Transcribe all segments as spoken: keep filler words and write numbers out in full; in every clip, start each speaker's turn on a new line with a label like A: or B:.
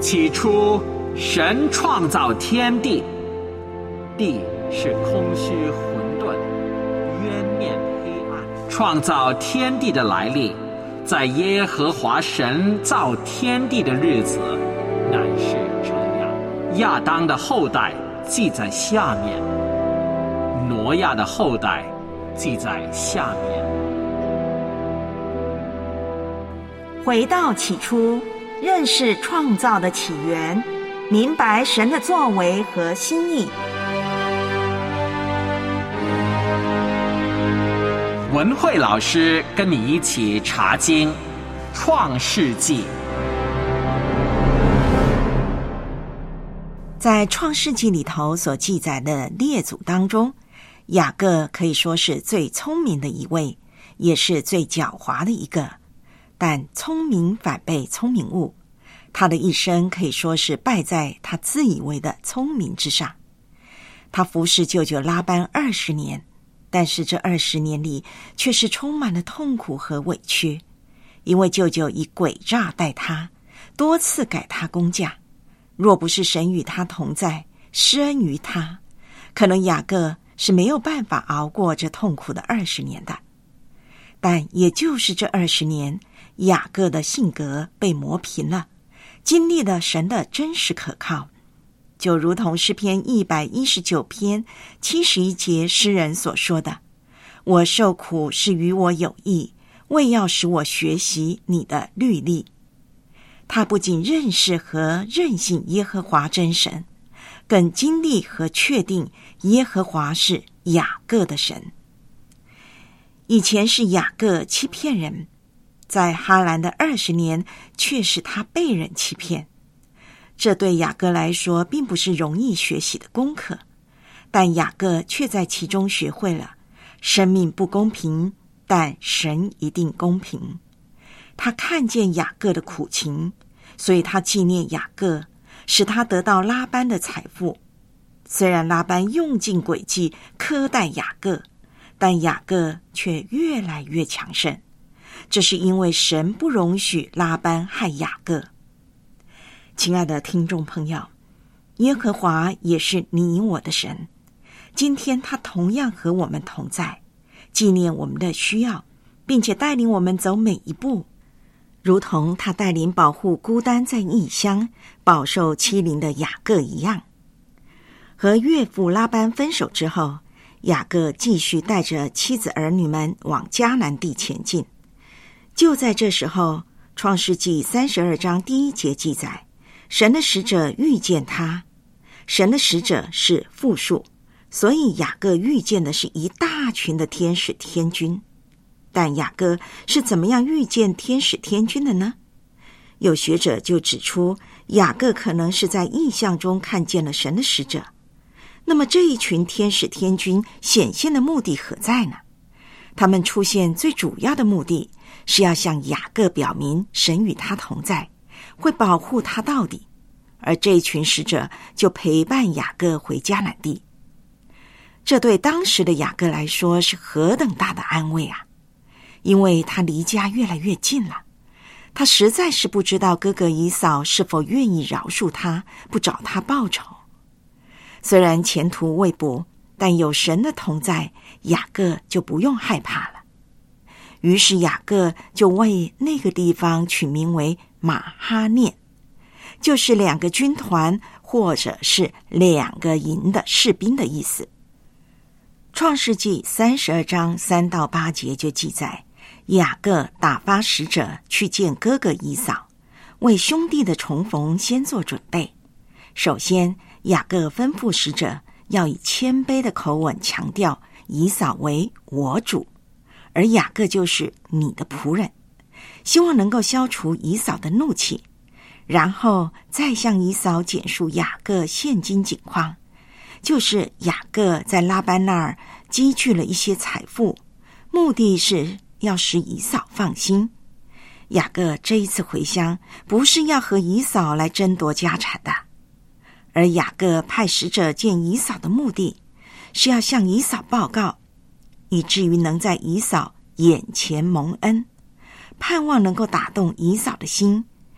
A: 起初，神创造天地，地是空虚混沌，渊面黑暗。创造天地的来历，在耶和华神造天地的日子，乃是这样。亚当的后代记在下面，挪亚的后代记在下面。
B: 回到起初，认识创造的起源，明白神的作为和心意。
A: 文慧老师跟你一起查经《创世纪》。
B: 在创世纪里头所记载的列祖当中，雅各可以说是最聪明的一位，也是最狡猾的一个。但聪明反被聪明误，他的一生可以说是败在他自以为的聪明之上。他服侍舅舅拉班二十年，但是这二十年里却是充满了痛苦和委屈，因为舅舅以诡诈待他，多次改他工价。若不是神与他同在，施恩于他，可能雅各是没有办法熬过这痛苦的二十年的。但也就是这二十年，雅各的性格被磨平了，经历了神的真实可靠，就如同诗篇一百一十九篇七十一节诗人所说的：我受苦是与我有益，为要使我学习你的律例。他不仅认识和认信耶和华真神，更经历和确定耶和华是雅各的神。以前是雅各欺骗人，在哈兰的二十年却是他被人欺骗。这对雅各来说并不是容易学习的功课，但雅各却在其中学会了生命不公平，但神一定公平。他看见雅各的苦情，所以他纪念雅各，使他得到拉班的财富。虽然拉班用尽诡计苛待雅各，但雅各却越来越强盛。这是因为神不容许拉班害雅各。亲爱的听众朋友，耶和华也是你我的神，今天他同样和我们同在，纪念我们的需要，并且带领我们走每一步，如同他带领保护孤单在异乡、饱受欺凌的雅各一样。和岳父拉班分手之后，雅各继续带着妻子儿女们往迦南地前进。就在这时候，创世纪三十二章第一节记载，神的使者遇见他。神的使者是复数，所以雅各遇见的是一大群的天使天军。但雅各是怎么样遇见天使天军的呢？有学者就指出，雅各可能是在异象中看见了神的使者。那么这一群天使天军显现的目的何在呢？他们出现最主要的目的是要向雅各表明神与他同在，会保护他到底，而这一群使者就陪伴雅各回迦南地。这对当时的雅各来说是何等大的安慰啊！因为他离家越来越近了，他实在是不知道哥哥以扫是否愿意饶恕他，不找他报仇。虽然前途未卜，但有神的同在，雅各就不用害怕了。于是雅各就为那个地方取名为马哈念，就是两个军团或者是两个营的士兵的意思。创世纪三十二章三到八节就记载，雅各打发使者去见哥哥以扫，为兄弟的重逢先做准备。首先，雅各吩咐使者要以谦卑的口吻强调以扫为我主，而雅各就是你的仆人，希望能够消除以扫的怒气，然后再向以扫简述雅各现今景况，就是雅各在拉班那儿积聚了一些财富，目的是要使以扫放心。雅各这一次回乡，不是要和以扫来争夺家产的，而雅各派使者见以扫的目的，是要向以扫报告，以至于能在以扫眼前蒙恩，盼望能够打动以扫的心，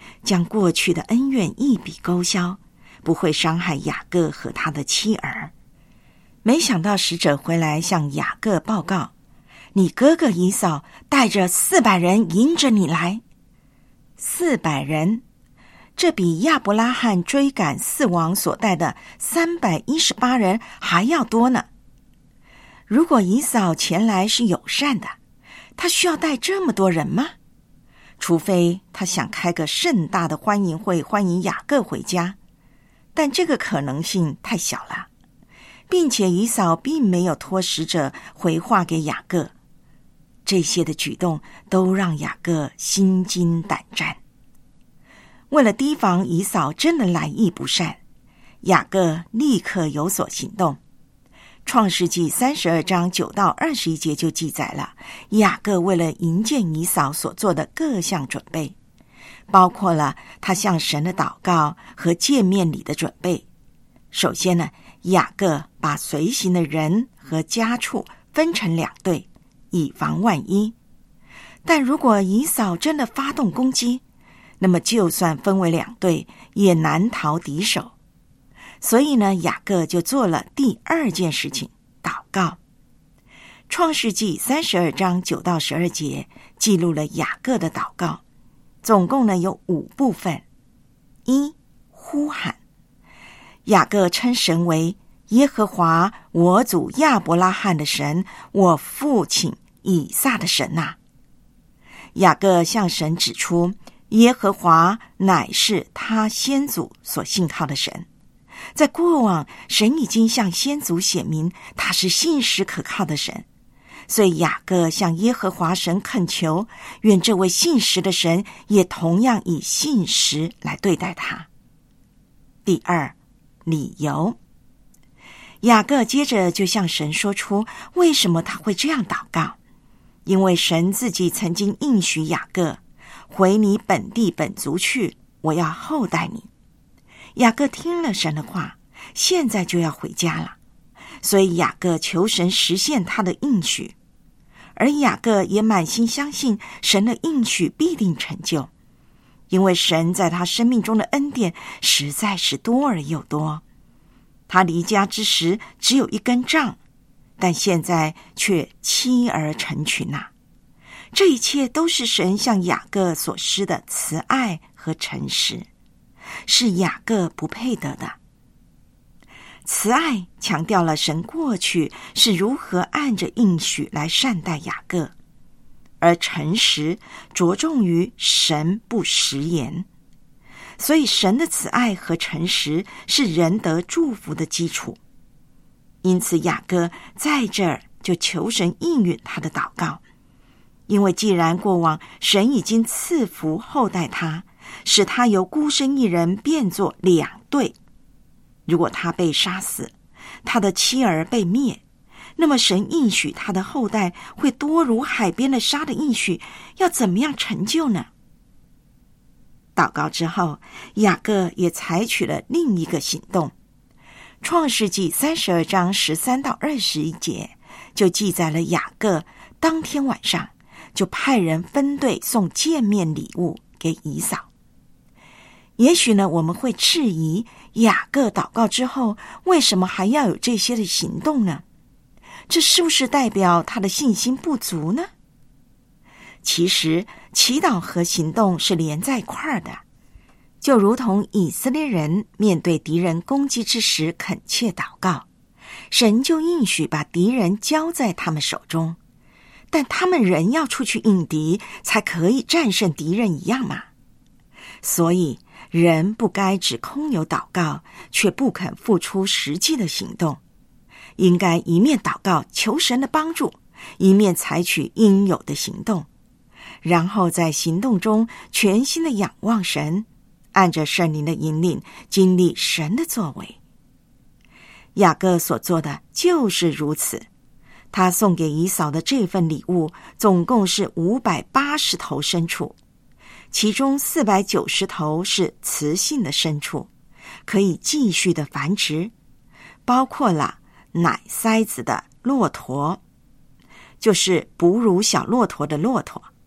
B: 将过去的恩怨一笔勾销，不会伤害雅各和他的妻儿。没想到使者回来向雅各报告，你哥哥以扫带着四百人迎着你来。四百人，这比亚伯拉罕追赶四王所带的三百一十八人还要多呢。如果以扫前来是友善的，他需要带这么多人吗？除非他想开个盛大的欢迎会，欢迎雅各回家，但这个可能性太小了，并且以扫并没有托使者回话给雅各。这些的举动都让雅各心惊胆战。为了提防以扫真的来意不善，雅各立刻有所行动。创世纪三十二章九到二十一节就记载了雅各为了迎接以扫所做的各项准备，包括了他向神的祷告和见面礼的准备。首先呢，雅各把随行的人和家畜分成两队，以防万一。但如果以扫真的发动攻击，那么就算分为两队，也难逃敌手。所以呢，雅各就做了第二件事情，祷告。创世纪三十二章九到十二节记录了雅各的祷告，总共呢有五部分。一、呼喊。雅各称神为耶和华我祖亚伯拉罕的神，我父亲以撒的神啊。雅各向神指出，耶和华乃是他先祖所信靠的神。在过往，神已经向先祖显明他是信实可靠的神，所以雅各向耶和华神恳求，愿这位信实的神也同样以信实来对待他。第二，理由。雅各接着就向神说出为什么他会这样祷告，因为神自己曾经应许雅各，回你本地本族去，我要厚待你。雅各听了神的话，现在就要回家了，所以雅各求神实现他的应许，而雅各也满心相信神的应许必定成就，因为神在他生命中的恩典实在是多而又多。他离家之时只有一根杖，但现在却妻儿成群啊！这一切都是神向雅各所施的慈爱和诚实，是雅各不配得的。慈爱强调了神过去是如何按着应许来善待雅各，而诚实着重于神不食言。所以神的慈爱和诚实是人得祝福的基础。因此雅各在这儿就求神应允他的祷告，因为既然过往神已经赐福厚待他，使他由孤身一人变作两队，如果他被杀死，他的妻儿被灭，那么神应许他的后代会多如海边的沙的应许要怎么样成就呢？祷告之后，雅各也采取了另一个行动。创世纪三十二章十三到二十一节就记载了雅各当天晚上就派人分队送见面礼物给以扫。也许呢，我们会质疑雅各祷告之后为什么还要有这些的行动呢？这是不是代表他的信心不足呢？其实祈祷和行动是连在一块儿的，就如同以色列人面对敌人攻击之时恳切祷告，神就应许把敌人交在他们手中，但他们仍要出去应敌，才可以战胜敌人一样嘛。所以人不该只空有祷告，却不肯付出实际的行动，应该一面祷告求神的帮助，一面采取应有的行动，然后在行动中全心的仰望神，按着圣灵的引领，经历神的作为。雅各所做的就是如此，他送给以扫的这份礼物总共是五百八十头牲畜，其中四百九十头是雌性的牲畜，可以继续的繁殖，包括了奶塞子的骆驼，就是哺乳小骆驼的骆驼，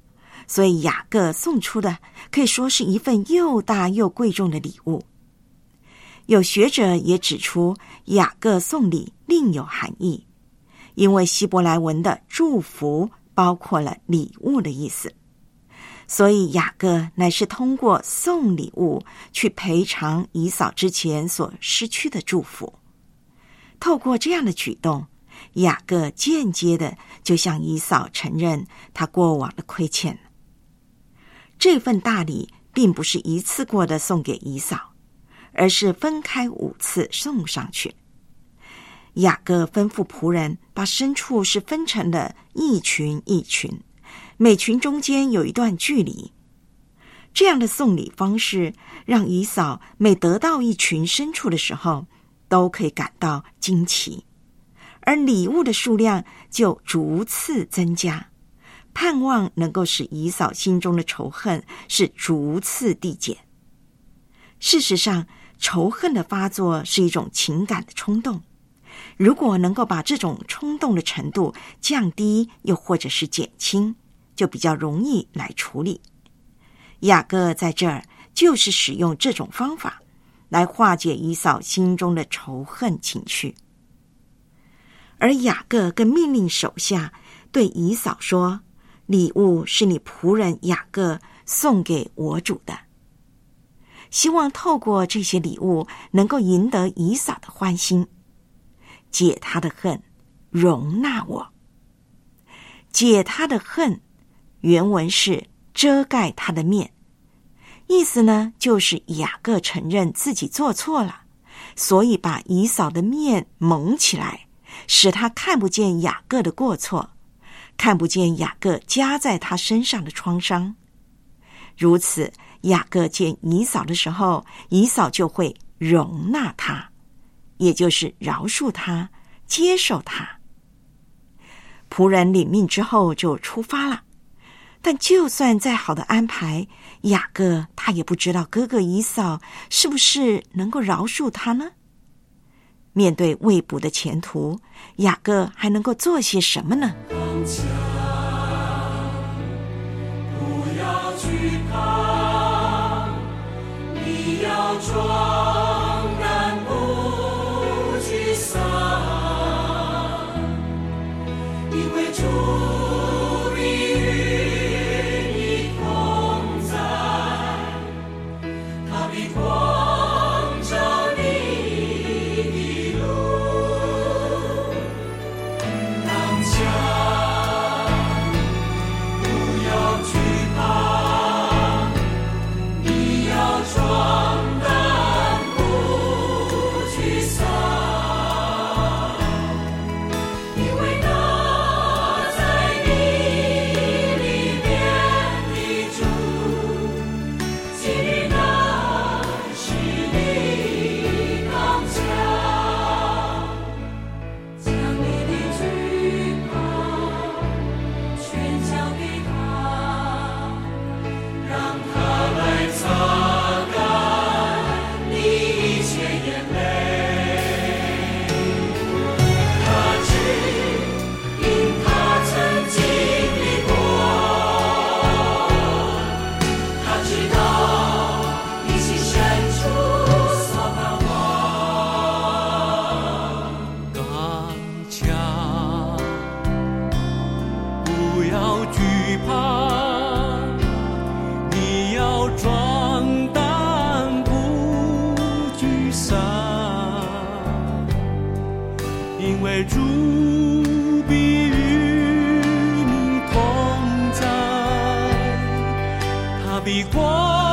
B: 所以雅各送出的可以说是一份又大又贵重的礼物。有学者也指出，雅各送礼另有含义，因为希伯来文的祝福包括了礼物的意思，所以雅各乃是通过送礼物去赔偿以扫之前所失去的祝福。透过这样的举动，雅各间接的就向以扫承认他过往的亏欠。这份大礼并不是一次过的送给以扫，而是分开五次送上去。雅各吩咐仆人把牲畜是分成了一群一群，每群中间有一段距离。这样的送礼方式让以扫每得到一群牲畜的时候都可以感到惊奇，而礼物的数量就逐次增加，盼望能够使以扫心中的仇恨是逐次递减。事实上，仇恨的发作是一种情感的冲动，如果能够把这种冲动的程度降低又或者是减轻，就比较容易来处理。雅各在这儿就是使用这种方法来化解以扫心中的仇恨情绪。而雅各更命令手下对以扫说，礼物是你仆人雅各送给我主的，希望透过这些礼物能够赢得以扫的欢心，解他的恨，容纳我。解他的恨，原文是遮盖他的面，意思呢就是雅各承认自己做错了，所以把以扫的面蒙起来，使他看不见雅各的过错，看不见雅各加在他身上的创伤。如此，雅各见以扫的时候，以扫就会容纳他，也就是饶恕他，接受他。仆人领命之后就出发了，但就算再好的安排，雅各他也不知道哥哥以扫是不是能够饶恕他呢？面对未卜的前途，雅各还能够做些什么呢？
C: 不要惧怕，你要壮胆不沮丧，因为主必与你同在，他必光照你的路。当下因为主必与你同在，他必光